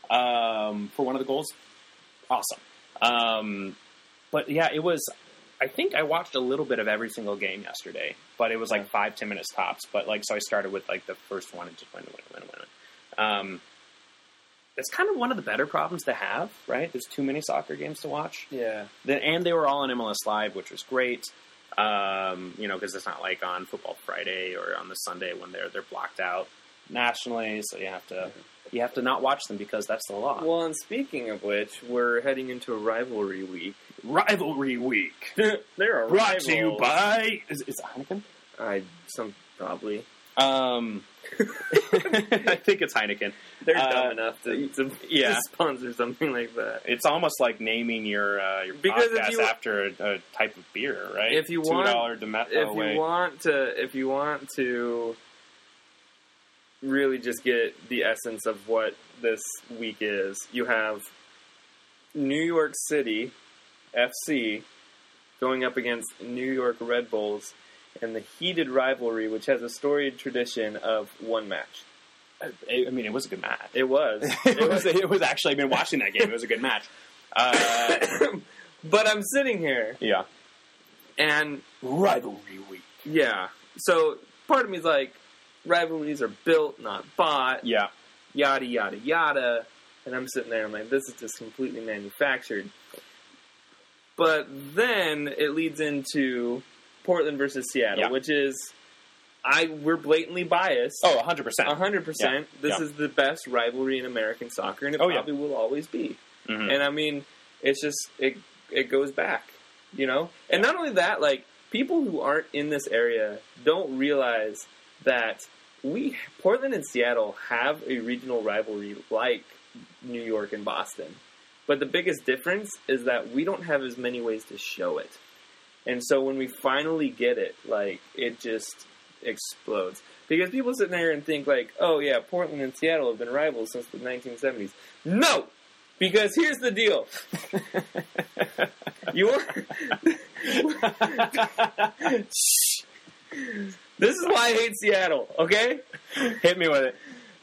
um, for one of the goals. Awesome. Um, but yeah, it was. I think I watched a little bit of every single game yesterday, but it was like five, ten minutes tops. But like, so I started with like the first one and just went, went, went, went. Um, it's kind of one of the better problems to have, right? There's too many soccer games to watch. Yeah. Then, and they were all on M L S Live, which was great. Um, you know, because it's not like on Football Friday or on the Sunday when they're they're blocked out nationally, so you have to you have to not watch them because that's the law. Well, and speaking of which, we're heading into a rivalry week. Rivalry week. They're a Brought to you rivals. by is, is it Heineken? I some probably Um, I think it's Heineken. they're Uh, dumb enough to, to, yeah. to sponsor something like that. It's almost like naming your uh, your Because if podcast you- after a, a type of beer, right? If you two want- dollar Demet- If oh, wait. you want to, if you want to really just get the essence of what this week is, you have New York City F C going up against New York Red Bulls and the heated rivalry, which has a storied tradition of one match. I, I mean, it was a good match. It was. It was. It was actually. I've been watching that game. It was a good match. Uh, But I'm sitting here, yeah. and Rivalry week. yeah. So part of me is like, rivalries are built, not bought. Yeah. Yada yada yada. And I'm sitting there, I'm like, this is just completely manufactured. But then it leads into Portland versus Seattle, Yeah. which is, I we're blatantly biased. Oh, one hundred percent. one hundred percent. Yeah. This Yeah. is the best rivalry in American soccer, and it Oh, yeah. probably will always be. Mhm. And I mean, it's just, it it goes back, you know? And not only that, like, people who aren't in this area don't realize that we, Portland and Seattle, have a regional rivalry like New York and Boston. But the biggest difference is that we don't have as many ways to show it. And so when we finally get it, like, it just explodes. Because people sit there and think, like, oh, yeah, Portland and Seattle have been rivals since the nineteen seventies. No! Because here's the deal. You're... Shh. This is why I hate Seattle, okay? Hit me with it.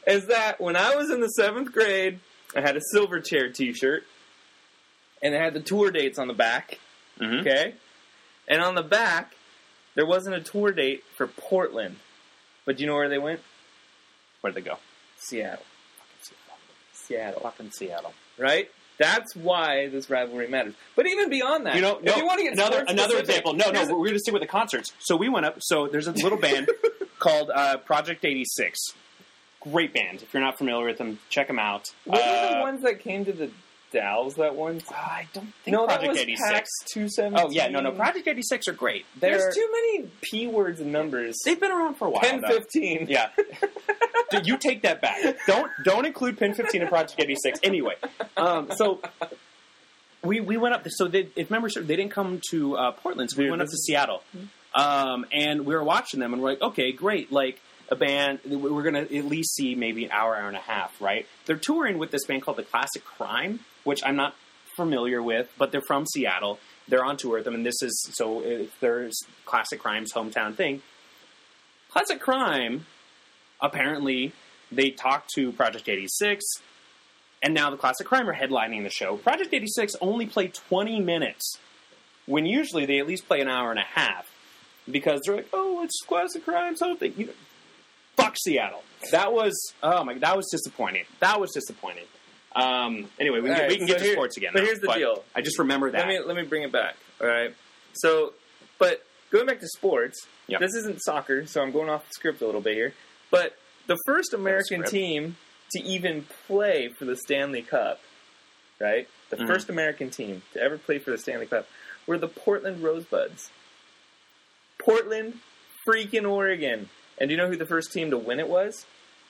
is that when I was in the seventh grade, I had a Silverchair T-shirt, and it had the tour dates on the back. Mm-hmm. Okay, and on the back, there wasn't a tour date for Portland, but do you know where they went? Where'd they go? Seattle. Seattle. Seattle. Fucking Seattle. Right? That's why this rivalry matters. But even beyond that, You know, no, if you want to get another another specific, example. No, no, here's a- we're going to stick with the concerts. So we went up. So there's a little band called uh, Project eighty-six. Great band. If you're not familiar with them, check them out. What were Uh, the ones that came to the Dalles that one time? I don't think No, Project that was eighty-six. PAX two seventeen. Oh yeah, no, no. Project eighty-six are great. They're, There's too many P words and numbers. They've been around for a while. Pen though. fifteen. Yeah. Dude, you take that back. Don't don't include Pin fifteen in Project eighty-six. Anyway, um, so we we went up. So they, if members, they didn't come to uh, Portland, so we Dude, went up this to is- Seattle, um, and we were watching them, and we're like, okay, great, like a band. We're gonna at least see maybe an hour, hour and a half, right? They're touring with this band called the Classic Crime, which I'm not familiar with, but they're from Seattle. They're on tour with them, and this is so if there's Classic Crime's hometown thing. Classic Crime. Apparently, they talked to Project eighty-six, and now the Classic Crime are headlining the show. Project eighty-six only played twenty minutes, when usually they at least play an hour and a half, because they're like, oh, it's Classic Crime, something. You know, fuck Seattle. That was, oh my, that was disappointing. That was disappointing. Um, anyway, we can, All get, right, we can so get to here- sports again. but though, here's the deal. I just remember that. Let me let me bring it back. All right. So, but going back to sports, Yep. this isn't soccer, so I'm going off the script a little bit here. But the first American script. team to even play for the Stanley Cup, right? The Mhm. first American team to ever play for the Stanley Cup were the Portland Rosebuds. Portland, freaking Oregon. And do you know who the first team to win it was?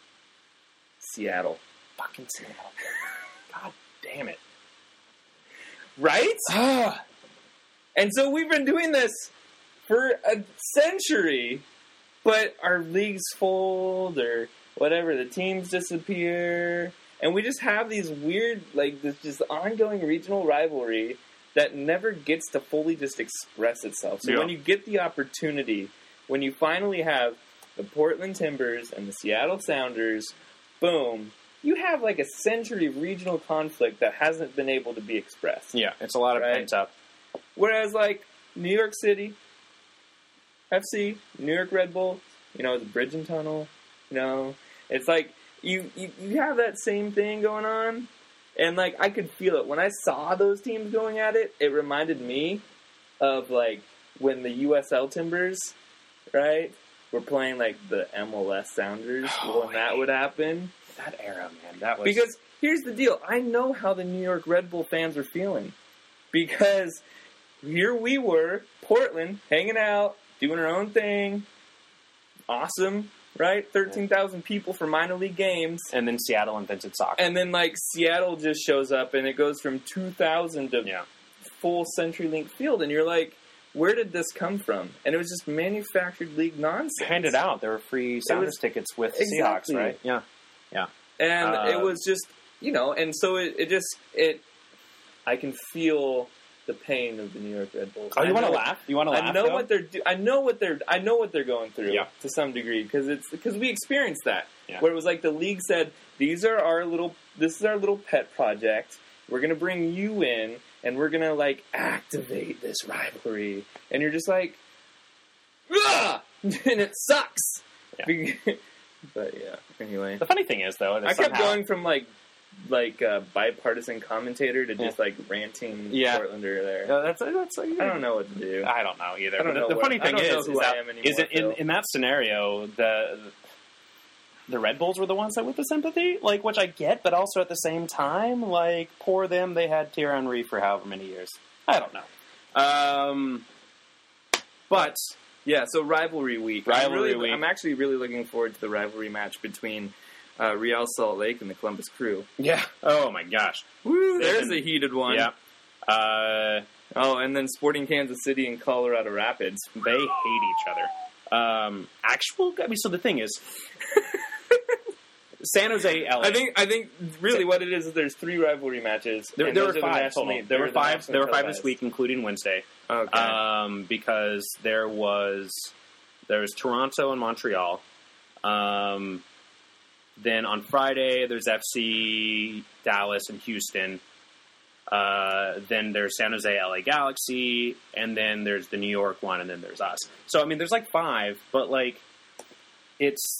Seattle. Fucking Seattle. God damn it. Right? And so we've been doing this for a century, but our leagues fold or whatever, the teams disappear, and we just have these weird, like, this just ongoing regional rivalry that never gets to fully just express itself. So Yeah. when you get the opportunity, when you finally have the Portland Timbers and the Seattle Sounders, boom, you have like a century of regional conflict that hasn't been able to be expressed. Yeah, it's a lot of Right. pent up. Whereas, like, New York City, F C, New York Red Bull, you know, the bridge and tunnel, you know, it's like, you, you, you have that same thing going on, and, like, I could feel it. When I saw those teams going at it, it reminded me of, like, when the U S L Timbers, right, were playing, like, the M L S Sounders, Oh, when that would happen. That era, man, that was... Because here's the deal. I know how the New York Red Bull fans are feeling. Because here we were, Portland, hanging out, doing our own thing. Awesome, right? thirteen thousand people for minor league games. And then Seattle invented soccer. And then, like, Seattle just shows up, and it goes from two thousand to yeah. full CenturyLink Field. And you're like, where did this come from? And it was just manufactured league nonsense. Handed out. There were free Sounders was- tickets with Exactly. Seahawks, right? Yeah. Yeah. And Uh, it was just, you know, and so it, it just, it, I can feel the pain of the New York Red Bulls. Oh, you I want to know- laugh? You want to laugh? I know though? what they're do- I know what they're I know what they're going through Yeah. to some degree because it's because we experienced that Yeah. where it was like the league said these are our little this is our little pet project. We're going to bring you in and we're going to like activate this rivalry and you're just like ah! and it sucks. Yeah. But yeah, anyway. The funny thing is, though, that I kept somehow- going from like like uh, bipartisan commentator to just like ranting Yeah. Portlander there. Uh, that's, that's, I don't know what to do. I don't know either. I don't But know the, the what- funny I thing don't know is, who is, I that, am anymore, is it, in, Phil. in that scenario, the the Red Bulls were the ones that with the sympathy, like, which I get, but also at the same time, like, poor them, they had Thierry Henry for however many years. I don't know. Um, but Yeah, so rivalry week. Rivalry I'm really, week. I'm actually really looking forward to the rivalry match between uh, Real Salt Lake and the Columbus Crew. yeah, oh my gosh, Woo, there's And- a heated one. yeah. Uh, Oh, and then Sporting Kansas City and Colorado Rapids. they hate each other. Um, actual, I mean, so the thing is, San Jose, L A. I think I think really what it is is there's three rivalry matches. There, and there those were are the five nationally- total. There were they're the five. nationally There were five this televised. week, including Wednesday. Okay. Um, because there was there was Toronto and Montreal. Um, then on Friday, there's F C, Dallas, and Houston. Uh, then there's San Jose, L A Galaxy, and then there's the New York one, and then there's us. So, I mean, there's like five, but like, it's,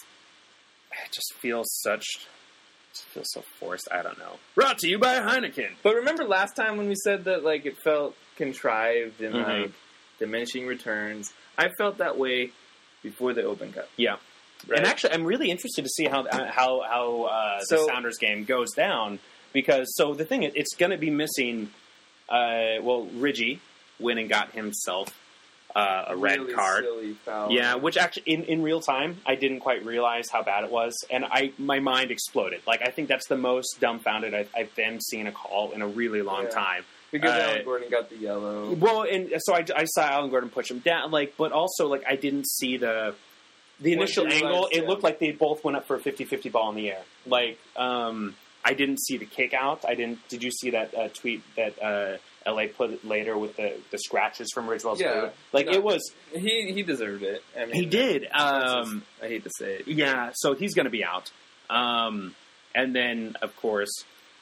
it just feels such, it just feels so forced. I don't know. Brought to you by Heineken. But remember last time when we said that, like, it felt contrived and, Mhm. like, diminishing returns? I felt that way before the Open Cup. Yeah. Right? And actually, I'm really interested to see how how how uh, the So- Sounders game goes down because so the thing is, it's going to be missing. Uh, well, Ridgie went and got himself uh, a red really card. silly foul. Yeah, which actually in, in real time I didn't quite realize how bad it was, and I my mind exploded. Like I think that's the most dumbfounded I've, I've been seeing a call in a really long Yeah. time. Because Uh, Alan Gordon got the yellow. Well, and so I, I saw Alan Gordon push him down, like, but also like I didn't see the the Once initial you angle. realized, It yeah. looked like they both went up for a fifty-fifty ball in the air. Like um, I didn't see the kick out. I didn't. Did you see that uh, tweet that uh, L A put later with the, the scratches from Ridgewell's Yeah. boot? Like No. it was. He he deserved it. I mean, He did. that's Um, just- I hate to say it. Yeah, so he's going to be out. Um, and then, of course,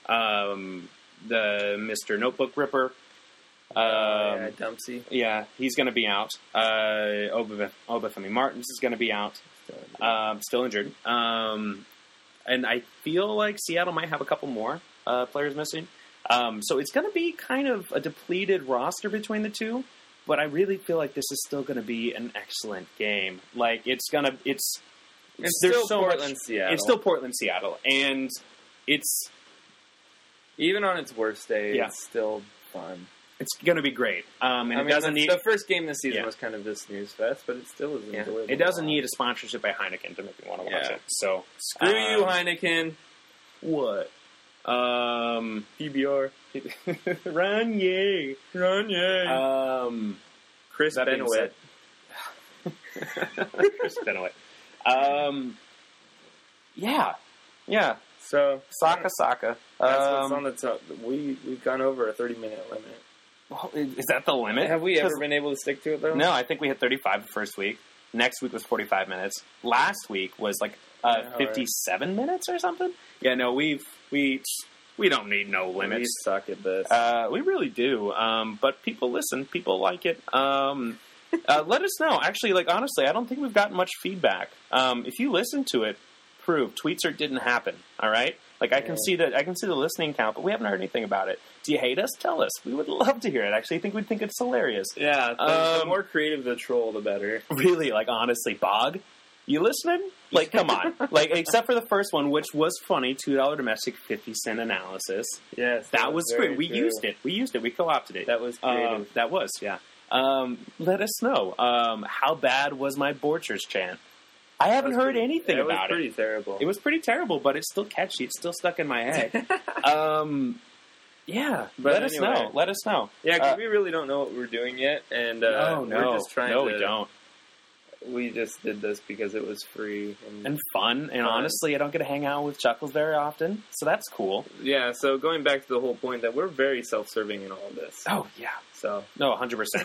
um, the Mister Notebook Ripper. Um, Uh, yeah, Dumpsy. Yeah, he's going to be out. Uh, Obaf- Obafemi Martins is going to be out. Um, still injured. Um, and I feel like Seattle might have a couple more uh, players missing. Um, so it's going to be kind of a depleted roster between the two. But I really feel like this is still going to be an excellent game. Like it's going to, it's, It's there's still so Portland, much, Seattle. It's still Portland, Seattle, and it's Even on its worst day, Yeah. it's still fun. it's going to be great. Um, and I it mean, doesn't the, need the first game this season Yeah. was kind of this snooze fest, but it still is yeah, enjoyable. it doesn't need a sponsorship by Heineken to make me want to watch Yeah. it. So Screw you, um, Heineken. What? Um, P B R. Run yay. Run, yay. Um, Chris that being Benoit. Chris Benoit. Um, yeah, yeah. So, Saka, Saka. that's what's Um, on the top. We, we've gone over a thirty-minute limit. well, is that the limit? Have we ever Because- been able to stick to it, though? No, I think we hit thirty-five the first week. Next week was forty-five minutes. Last week was like uh, Yeah, all right. fifty-seven minutes or something. Yeah, no, we've we we don't need no We limits. suck at this. Uh, we really do. Um, but people listen. People like it. Um, uh, let us know. Actually, like honestly, I don't think we've gotten much feedback. Um, if you listen to it, prove tweets or didn't happen. All right. Like I can Yeah. see that. I can see the listening count, but we haven't heard anything about it. Do you hate us? Tell us. We would love to hear it. Actually, I think we'd think it's hilarious. yeah, the, the um, more creative the troll, the better. Really, like honestly, Bog, you listening? Like, come on. Like, except for the first one, which was funny, two dollar domestic, fifty cent analysis. Yes, That was very great. We true. used it. We used it. We co-opted it. That was creative. Um, that was, yeah. Um, let us know. Um, how bad was my Borchers chant? I haven't That was heard pretty- anything it was about pretty it. terrible. It was pretty terrible, but it's still catchy. It's still stuck in my head. um, yeah, But let us anyway. know. Let us know. Yeah, because Uh, we really don't know what we're doing yet, and uh, no, no, we're just trying no, to. we don't. We just did this because it was free, and, And fun. And Fun. honestly, I don't get to hang out with Chuckles very often, so that's cool. yeah. So going back to the whole point that we're very self-serving in all of this. Oh yeah. So No, one hundred percent.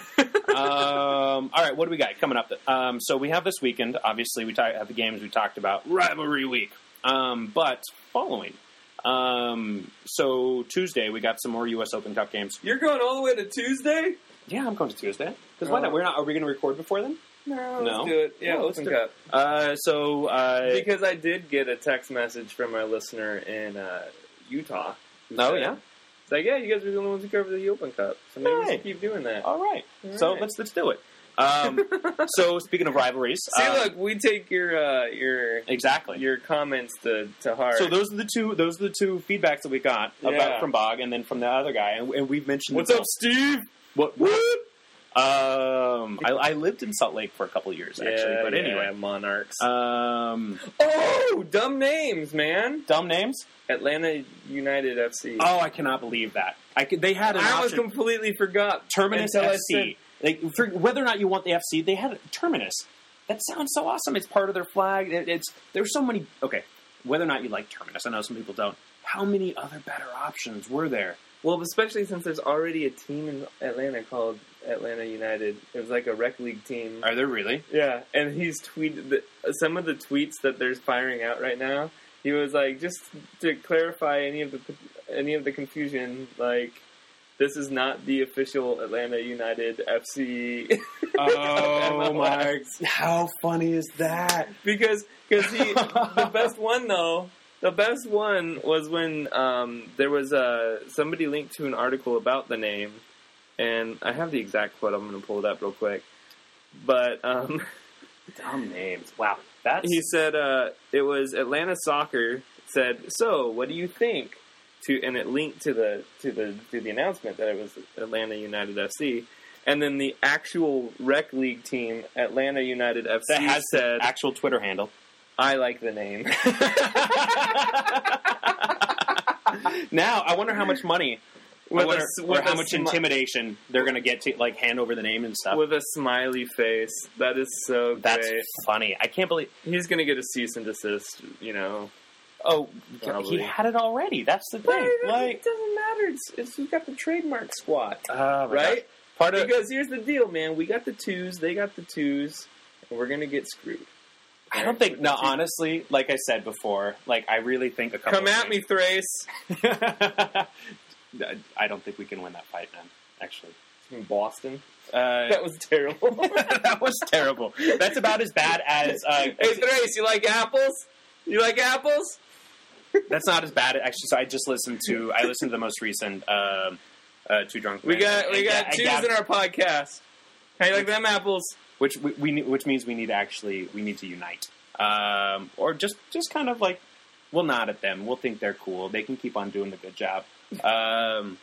um, all right, what do we got coming up? Um, so we have this weekend. Obviously, we ta- have the games we talked about. Rivalry week. Um, but following. Um, so Tuesday, we got some more U S Open Cup games. you're going all the way to Tuesday? Yeah, I'm going to Tuesday. Because why Oh. not? We're not. Are we going to record before then? No, No? let's do it. Yeah, Well, let's Open do it. Cup. Uh, so uh, Because I did get a text message from our listener in uh, Utah. who oh said- yeah. It's like, yeah, you guys are the only ones who cover the Open Cup, so maybe we Hey. should keep doing that. All right. All So right. let's let's do it. Um, so speaking of rivalries, See, uh, look, we take your uh, your exactly. your comments to, to heart. So those are the two. Those are the two feedbacks that we got about Yeah. from Bog, and then from the other guy, and, and we've mentioned. What's them up, Steve? What? What? Um, I, I lived in Salt Lake for a couple of years, actually. Yeah, but yeah, anyway, Monarchs. um, oh, dumb names, man. dumb names. Atlanta United F C. Oh, I cannot believe that. I could, they had an I almost option. completely forgot. Terminus until I F C. Like for, whether or not you want the F C, they had Terminus. That sounds so awesome. It's part of their flag. It, it's there's so many. Okay, whether or not you like Terminus, I know some people don't. How many other better options were there? Well, especially since there's already a team in Atlanta called Atlanta United. It was like a rec league team. Are there really? Yeah, and he's tweeted the, some of the tweets that they're firing out right now. He was like, just to clarify any of the any of the confusion, like, this is not the official Atlanta United F C. Oh my! How funny is that? Because because he the best one though. The best one was when um, there was a somebody linked to an article about the name, and I have the exact quote. I'm going to pull it up real quick. But um, dumb names. Wow, that's he said uh, it was Atlanta Soccer said. So, what do you think? To and it linked to the to the to the announcement that it was Atlanta United F C, and then the actual rec league team, Atlanta United F C, that has said the actual Twitter handle. I like the name. Now, I wonder how much money, with wonder, a, or with how a much smi- intimidation they're going to get to, like, hand over the name and stuff. with a smiley face. That is so That's great. funny. I can't believe. He's going to get a cease and desist, you know. Oh, Probably. he had it already. That's the thing. Right, Like, it doesn't matter. It's, it's we got the trademark squat, oh my right? God. Part of Because here's the deal, man. We got the twos. They got the twos, and we're going to get screwed. I don't think. No, honestly, like I said before, like I really think a couple. Come at me, Thrace. I don't think we can win that fight, man. Actually, From Boston. uh, That was terrible. that was terrible. That's about as bad as. Uh, Hey, Thrace, you like apples? You like apples? that's not as bad. Actually, so I just listened to. I listened to the most recent. Um, uh, Two Drunk. We Men, got and- we and got Ga- twos and in Gab- our podcast. How you like them apples? which we, we need- which means we need to actually we need to unite, um, or just just kind of like we'll nod at them. We'll think they're cool. They can keep on doing the good job. Um,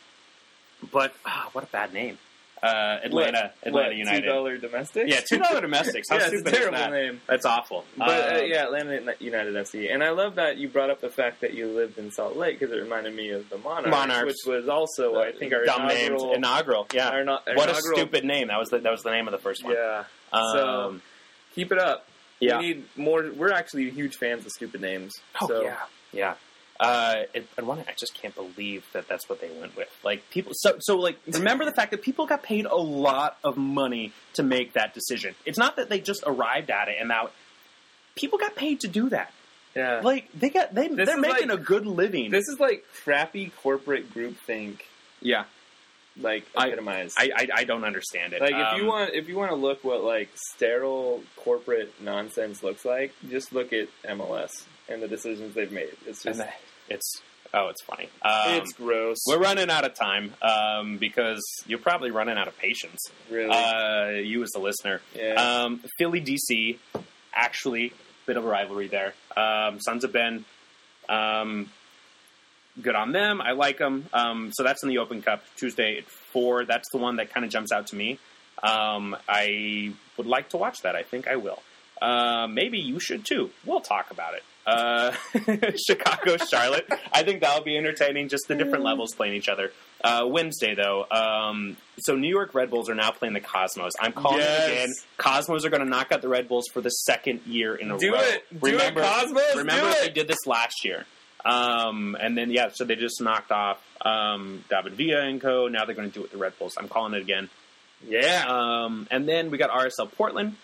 but ah, what a bad name, uh, Atlanta What, Atlanta what, United. two dollar domestics? Yeah, two dollar domestics. How Yeah, it's a stupid is terrible that? name. That's awful. But uh, Um, yeah, Atlanta United F C, and I love that you brought up the fact that you lived in Salt Lake because it reminded me of the Monarchs, Monarchs. which was also I think our dumb inaugural. names. Inaugural. Yeah. our no- our What a inaugural- stupid name. That was the, that was the name of the first one. Yeah. Um, So keep it up. yeah. We need more. We're actually huge fans of stupid names. Oh so. yeah, yeah. Uh, it, and one, I just can't believe that that's what they went with. Like people, so so like remember the fact that people got paid a lot of money to make that decision. It's not that they just arrived at it and now people got paid to do that. Yeah. Like they got they This they're is making like- a good living. This is like crappy corporate groupthink, yeah, like I- epitomized. I, I I don't understand it. Like if you Um, want, if you want to look what like sterile corporate nonsense looks like, just look at M L S and the decisions they've made. It's and just, the- it's oh, it's funny. Um, it's gross. we're running out of time um, because you're probably running out of patience. really, Uh, you as the listener. yeah. Um, Philly, D C, actually, bit of a rivalry there. Um, Sons of Ben, um, good on them. I like them. Um, so that's in the Open Cup Tuesday at four. That's the one that kind of jumps out to me. Um, I would like to watch that. I think I will. Uh, maybe you should too. We'll talk about it. Uh, Chicago, Charlotte. I think that'll be entertaining. Just the different levels playing each other. Uh, Wednesday, though. Um, so New York Red Bulls are now playing the Cosmos. I'm calling Yes. it again. Cosmos are going to knock out the Red Bulls for the second year in a Do row. it. Do it, Cosmos. Remember Do they it. did this last year. Um, and then, yeah, so they just knocked off um, David Villa and co. Now they're going to do it with the Red Bulls. I'm calling it again. yeah. Um, and then we got R S L Portland.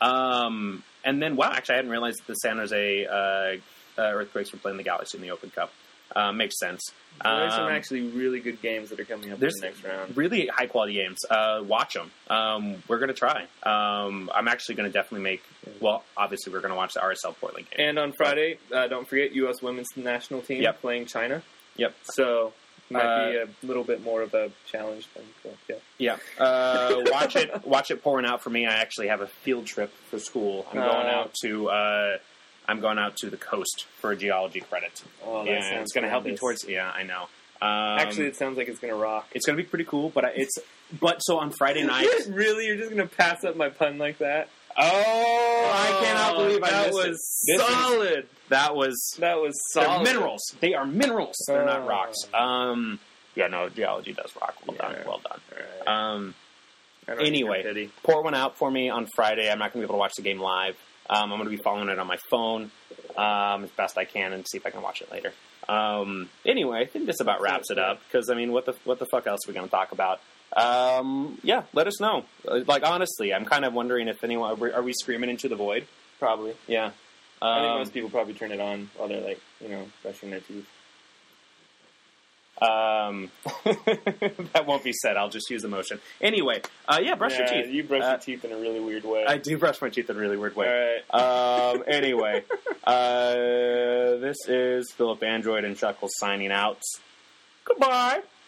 Um, and then, wow, actually, I hadn't realized that the San Jose uh, uh, Earthquakes were playing the Galaxy in the Open Cup. Uh, makes sense. There's some Um, actually really good games that are coming up in there's the next round. really high quality games. Uh, watch them. Um, we're going to try. Um, I'm actually going to definitely make, well, obviously, we're going to watch the R S L Portland game. And on Friday, uh, don't forget U S Women's National Team Yep. playing China. Yep. So might be Uh, a little bit more of a challenge than so, yeah. Yeah, uh, watch it. Watch it pouring out for me. I actually have a field trip for school. I'm going Uh, out to. Uh, I'm going out to the coast for a geology credit. Oh, that yeah, sounds it's going to help me tremendous. towards. Yeah, I know. Um, Actually, it sounds like it's going to rock. it's going to be pretty cool. But I- it's. But so on Friday night. Really, you're just going to pass up my pun like that? Oh, I cannot believe I that missed was it. This is- solid. that was. That was They're solid. minerals. They are minerals. They're not Oh. rocks. Um. Yeah, no, geology does rock. Well Yeah. done. Well done. All right. Um. I don't Anyway, need your pity. pour one out for me on Friday. I'm not going to be able to watch the game live. Um, I'm going to be following it on my phone um, as best I can and see if I can watch it later. Um, anyway, I think this about wraps it up because I mean, what the what the fuck else are we going to talk about? Um, yeah, let us know. Like honestly, I'm kind of wondering if anyone are we, are we screaming into the void? Probably. Yeah. I think Um, most people probably turn it on while they're, like, you know, brushing their teeth. Um, that won't be said. I'll just use emotion. Anyway, uh, yeah, brush yeah, your teeth. You brush Uh, your teeth in a really weird way. I do brush my teeth in a really weird way. All right. Um, anyway, uh, this is Philip Android and Chuckles signing out. Goodbye.